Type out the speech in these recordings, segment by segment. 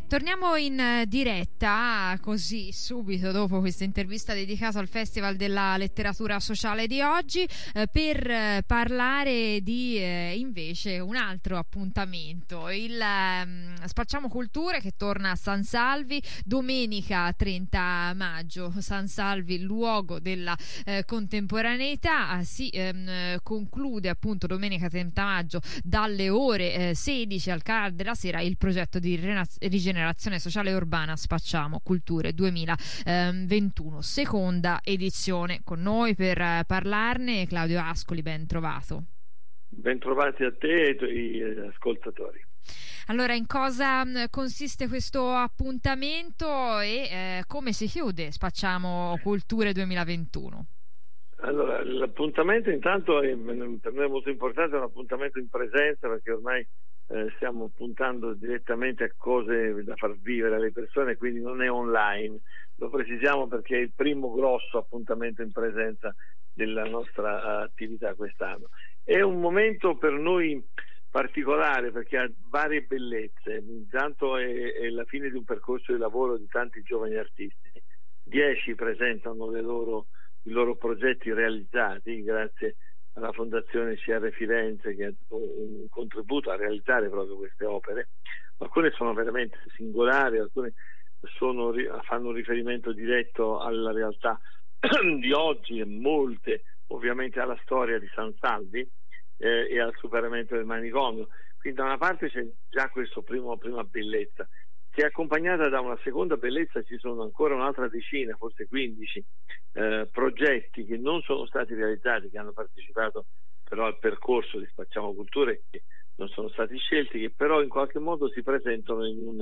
Torniamo in diretta così subito dopo questa intervista dedicata al Festival della Letteratura Sociale di oggi per parlare di invece un altro appuntamento, il Spacciamo Culture, che torna a San Salvi domenica 30 maggio. San Salvi, il luogo della contemporaneità, si conclude appunto domenica 30 maggio dalle ore 16 al canale della sera il progetto di rigenerazione sociale e urbana Spacciamo Culture 2021, seconda edizione. Con noi per parlarne Claudio Ascoli, ben trovato. Ben trovati a te e ai tuoi ascoltatori. Allora, in cosa consiste questo appuntamento e come si chiude Spacciamo Culture 2021? Allora, l'appuntamento intanto per noi è molto importante, è un appuntamento in presenza, perché ormai stiamo puntando direttamente a cose da far vivere alle persone, quindi non è online. Lo precisiamo perché è il primo grosso appuntamento in presenza della nostra attività quest'anno. È un momento per noi particolare perché ha varie bellezze. Intanto è la fine di un percorso di lavoro di tanti giovani artisti. 10 presentano i loro progetti realizzati grazie alla Fondazione CR Firenze, che ha dato un contributo a realizzare proprio queste opere. Alcune sono veramente singolari, alcune fanno un riferimento diretto alla realtà di oggi e molte ovviamente alla storia di San Salvi e al superamento del manicomio. Quindi da una parte c'è già questa prima bellezza, che è accompagnata da una seconda bellezza. Ci sono ancora un'altra decina, forse 15 progetti che non sono stati realizzati, che hanno partecipato però al percorso di Spacciamo Culture, che non sono stati scelti, che però in qualche modo si presentano in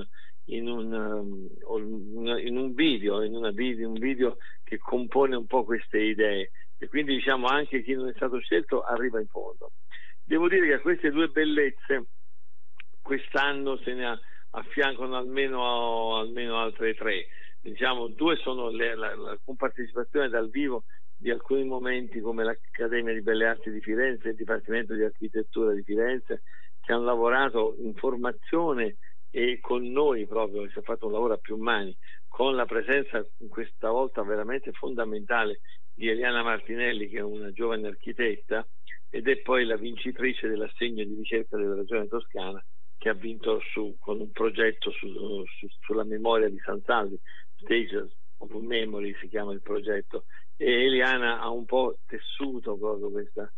un video che compone un po' queste idee, e quindi diciamo anche chi non è stato scelto arriva in fondo. Devo dire che a queste due bellezze quest'anno se ne affiancano almeno altre 3. Diciamo, 2 sono la compartecipazione dal vivo di alcuni momenti, come l'Accademia di Belle Arti di Firenze e il Dipartimento di Architettura di Firenze, che hanno lavorato in formazione e con noi proprio, si è fatto un lavoro a più mani, con la presenza questa volta veramente fondamentale di Eliana Martinelli, che è una giovane architetta ed è poi la vincitrice dell'assegno di ricerca della Regione Toscana, che ha vinto con un progetto sulla memoria di San Salvi. Stages of Memory si chiama il progetto, e Eliana ha un po' tessuto proprio questa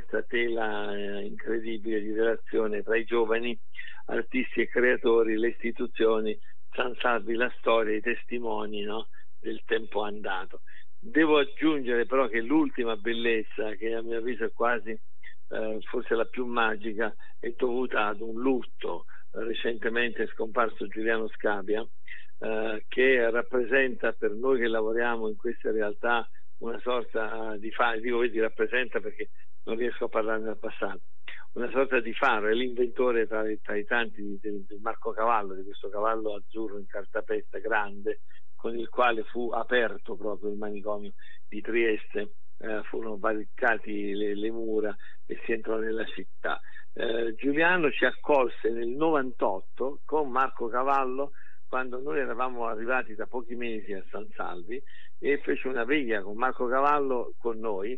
tela incredibile di relazione tra i giovani artisti e creatori, le istituzioni, San Salvi, la storia, i testimoni, no, del tempo andato. Devo aggiungere però che l'ultima bellezza, che a mio avviso è quasi forse la più magica, è dovuta ad un lutto. Recentemente è scomparso Giuliano Scabia, che rappresenta per noi che lavoriamo in queste realtà una sorta di faro. Dico rappresenta perché non riesco a parlarne del passato, una sorta di faro. È l'inventore tra i tanti del Marco Cavallo, di questo cavallo azzurro in cartapesta grande con il quale fu aperto proprio il manicomio di Trieste. Furono barricati le mura e si entrò nella città. Giuliano ci accolse nel 98 con Marco Cavallo, quando noi eravamo arrivati da pochi mesi a San Salvi, e fece una veglia con Marco Cavallo con noi,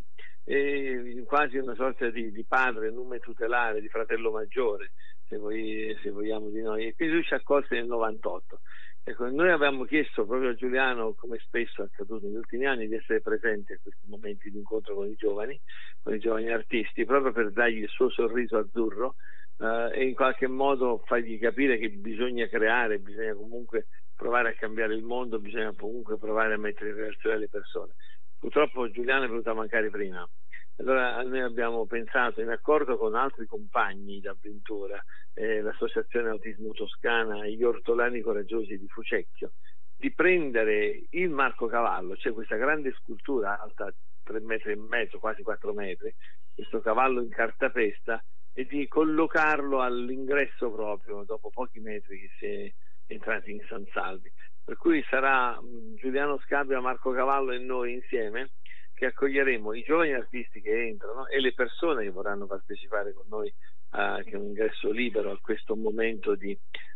e quasi una sorta di padre, nume tutelare, di fratello maggiore, se vogliamo di noi. E quindi lui ci accolse nel 98. Ecco, noi avevamo chiesto proprio a Giuliano, come spesso è accaduto negli ultimi anni, di essere presenti a questi momenti di incontro con i giovani artisti, proprio per dargli il suo sorriso azzurro e in qualche modo fargli capire che bisogna creare, bisogna comunque provare a cambiare il mondo, bisogna comunque provare a mettere in relazione le persone. Purtroppo Giuliano è venuto a mancare prima. Allora noi abbiamo pensato, in accordo con altri compagni d'avventura, l'Associazione Autismo Toscana e gli Ortolani Coraggiosi di Fucecchio, di prendere il Marco Cavallo, c'è questa grande scultura alta 3,5 metri, quasi 4 metri, questo cavallo in cartapesta, e di collocarlo all'ingresso proprio dopo pochi metri che si è entrati in San Salvi. Per cui sarà Giuliano Scabia, Marco Cavallo e noi insieme che accoglieremo i giovani artisti che entrano e le persone che vorranno partecipare con noi che è un ingresso libero a questo momento di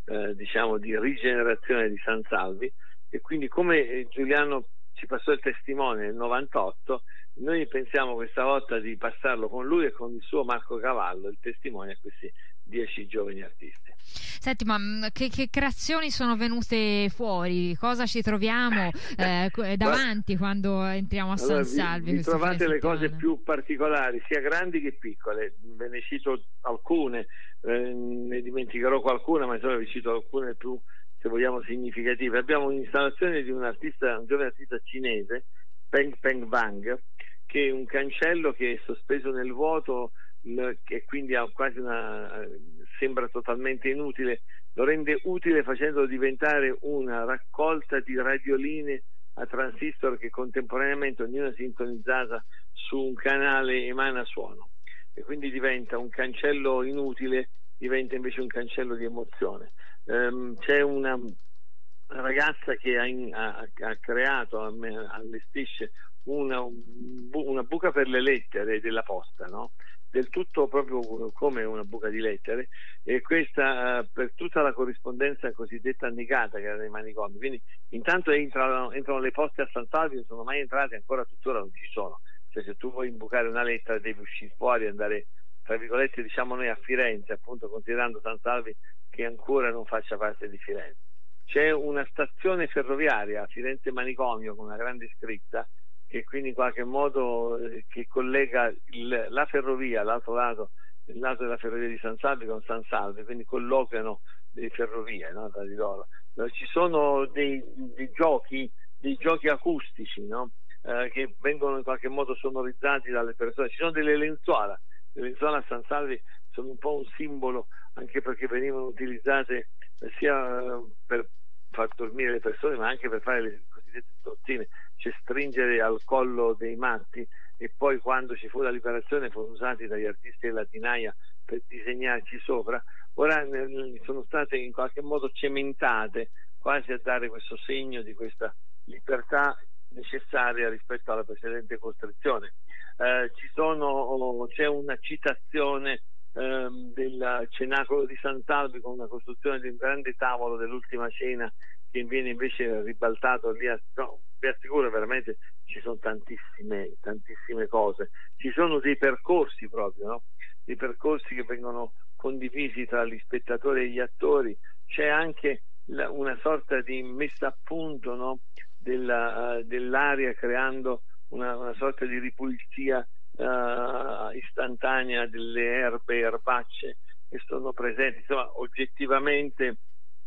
rigenerazione di San Salvi, e quindi come Giuliano ci passò il testimone nel 98, noi pensiamo questa volta di passarlo con lui e con il suo Marco Cavallo, il testimone a questi 10 giovani artisti. Senti, ma che creazioni sono venute fuori? Cosa ci troviamo davanti quando entriamo a San Salvi? Vi trovate le cose più particolari, sia grandi che piccole. Ve ne cito alcune, ne dimenticherò qualcuna, ma insomma vi cito alcune più, se vogliamo, significative. Abbiamo un'installazione di un giovane artista cinese, Peng Peng Bang, che è un cancello che è sospeso nel vuoto, che quindi ha quasi sembra totalmente inutile, lo rende utile facendolo diventare una raccolta di radioline a transistor che contemporaneamente, ognuna sintonizzata su un canale, emana suono, e quindi diventa un cancello inutile, diventa invece un cancello di emozione. C'è una ragazza che ha creato, allestisce una buca per le lettere della posta, no? Del tutto proprio come una buca di lettere, e questa per tutta la corrispondenza cosiddetta annegata che era nei manicomi. Quindi intanto entrano le poste a San Salvi, non sono mai entrate, ancora tuttora non ci sono. Cioè, se tu vuoi imbucare una lettera devi uscire fuori e andare, tra virgolette, diciamo noi, a Firenze, appunto, considerando San Salvi che ancora non faccia parte di Firenze. C'è una stazione ferroviaria a Firenze Manicomio con una grande scritta, che quindi in qualche modo che collega la ferrovia, l'altro lato, il lato della ferrovia di San Salvi con San Salvi, quindi colloquiano le ferrovie, no, tra di loro. Ci sono dei giochi acustici, no? Che vengono in qualche modo sonorizzati dalle persone. Ci sono delle lenzuola. Le lenzuola a San Salvi sono un po' un simbolo, anche perché venivano utilizzate sia per far dormire le persone, ma anche per fare le cosiddette strozzine, cioè stringere al collo dei matti, e poi quando ci fu la liberazione furono usati dagli artisti della Tinaia per disegnarci sopra. Ora sono state in qualche modo cementate, quasi a dare questo segno di questa libertà necessaria rispetto alla precedente costrizione. C'è una citazione del cenacolo di San Salvi, con una costruzione di un grande tavolo dell'ultima cena che viene invece ribaltato lì. Vi assicuro, veramente ci sono tantissime cose. Ci sono dei percorsi proprio, no? Dei percorsi che vengono condivisi tra gli spettatori e gli attori. C'è anche una sorta di messa a punto, no? dell'aria, creando una sorta di ripulizia istantanea delle erbe e erbacce che sono presenti. Insomma, oggettivamente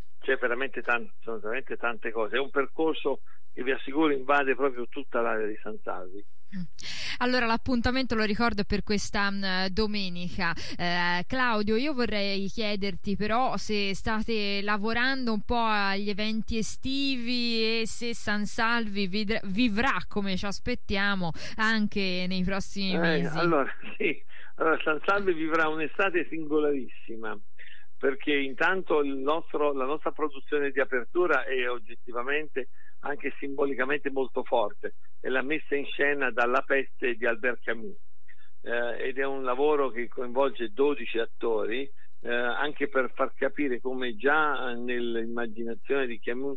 sono veramente tante cose. È un percorso che, vi assicuro, invade proprio tutta l'area di San Salvi. Allora, l'appuntamento, lo ricordo, per questa domenica. Claudio, io vorrei chiederti però se state lavorando un po' agli eventi estivi e se San Salvi vivrà, come ci aspettiamo, anche nei prossimi mesi. Allora San Salvi vivrà un'estate singolarissima, perché intanto la nostra produzione di apertura è oggettivamente, anche simbolicamente, molto forte. È la messa in scena dalla peste di Albert Camus, ed è un lavoro che coinvolge 12 attori, anche per far capire come già nell'immaginazione di Camus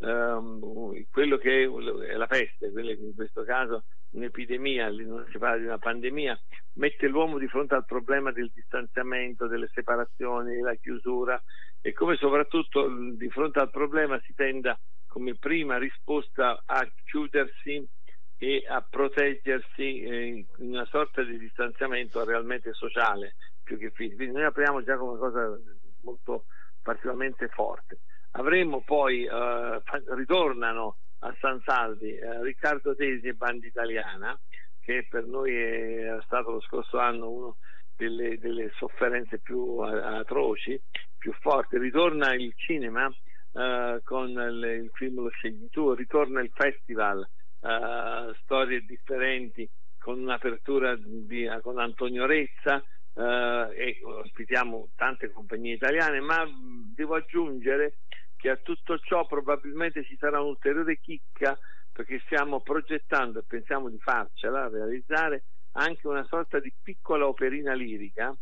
quello che è la peste, quello che in questo caso un'epidemia, non si parla di una pandemia, mette l'uomo di fronte al problema del distanziamento, delle separazioni, della chiusura, e come soprattutto di fronte al problema si tenda come prima risposta a chiudersi e a proteggersi in una sorta di distanziamento realmente sociale più che fisico. Quindi noi apriamo già come una cosa molto particolarmente forte. Avremo poi ritornano a San Salvi Riccardo Tesi e Banda Italiana, che per noi è stato lo scorso anno uno delle sofferenze più atroci, più forti. Ritorna il cinema con il film Lo scegli tu, ritorna il festival Storie differenti, con un'apertura con Antonio Rezza, e ospitiamo tante compagnie italiane, ma devo aggiungere che a tutto ciò probabilmente ci sarà un'ulteriore chicca, perché stiamo progettando e pensiamo di farcela realizzare anche una sorta di piccola operina lirica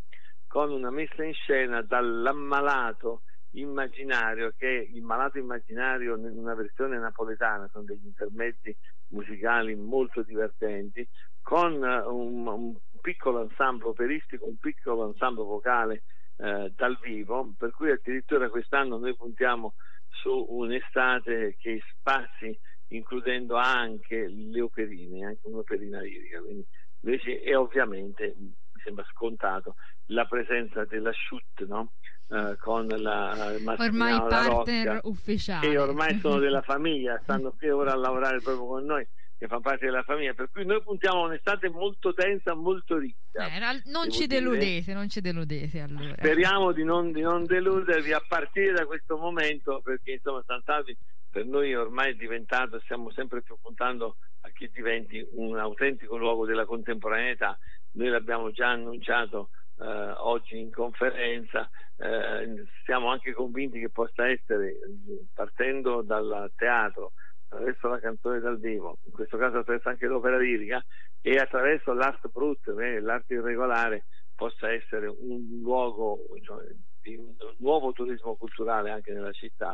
con una messa in scena dall'ammalato immaginario, che è il malato immaginario in una versione napoletana, con degli intermezzi musicali molto divertenti, con un piccolo ensemble operistico, un piccolo ensemble vocale dal vivo, per cui addirittura quest'anno noi puntiamo su un'estate che spazi includendo anche le operine, anche un'operina lirica, quindi invece, e ovviamente mi sembra scontato la presenza della Shoot, no? Con la ormai la partner Rocca, ufficiale, che ormai sono della famiglia, stanno qui ora a lavorare proprio con noi, che fa parte della famiglia, per cui noi puntiamo a un'estate molto densa, molto ricca. Non ci deludete allora. Speriamo di non deludervi a partire da questo momento, perché insomma San Salvi per noi ormai è diventato, stiamo sempre più puntando a che diventi un autentico luogo della contemporaneità. Noi l'abbiamo già annunciato oggi in conferenza, siamo anche convinti che possa essere, partendo dal teatro, attraverso la canzone dal vivo, in questo caso attraverso anche l'opera lirica e attraverso l'art brut, l'arte irregolare, possa essere un luogo, cioè, di un nuovo turismo culturale anche nella città.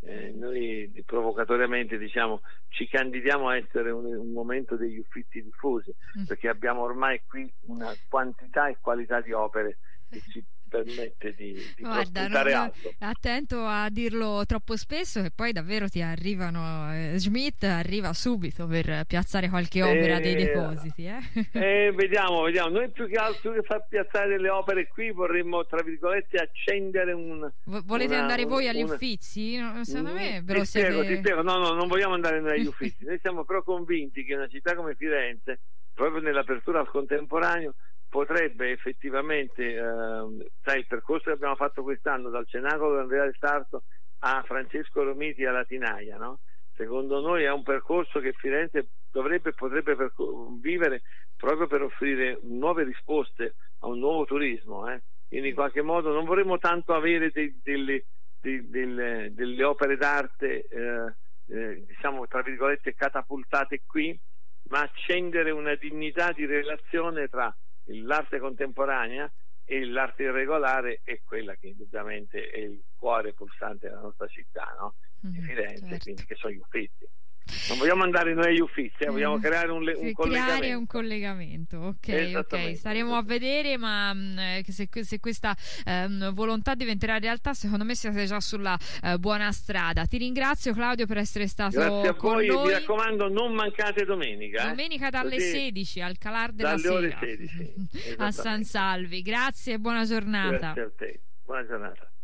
Noi provocatoriamente diciamo ci candidiamo a essere un momento degli Uffizi diffusi, perché abbiamo ormai qui una quantità e qualità di opere che ci permette di prospettare alto. Attento a dirlo troppo spesso, che poi davvero ti arrivano, Schmidt arriva subito per piazzare qualche opera dei depositi. Vediamo, noi più che altro che far piazzare delle opere qui vorremmo, tra virgolette, accendere volete andare voi agli Uffizi? Secondo me ti spiego. No, non vogliamo andare noi agli Uffizi. Noi siamo però convinti che una città come Firenze, proprio nell'apertura al contemporaneo, potrebbe effettivamente, il percorso che abbiamo fatto quest'anno dal Cenacolo di Andrea del Sarto a Francesco Romiti alla Tinaia, no? Secondo noi è un percorso che Firenze potrebbe vivere proprio per offrire nuove risposte a un nuovo turismo, Quindi in qualche modo non vorremmo tanto avere delle opere d'arte diciamo tra virgolette catapultate qui, ma accendere una dignità di relazione tra l'arte contemporanea e l'arte irregolare, è quella che indubbiamente è il cuore pulsante della nostra città, no? Di Firenze, certo. Quindi che sono gli Uffizi. Non vogliamo andare noi agli Uffizi, vogliamo creare un collegamento. Ok, staremo a vedere, ma se questa volontà diventerà realtà, secondo me siete già sulla buona strada. Ti ringrazio, Claudio, per essere stato con noi. Vi raccomando, non mancate domenica dalle 16 al Calar della Sera, dalle ore 16 a San Salvi. Grazie e buona giornata. Grazie a te, buona giornata.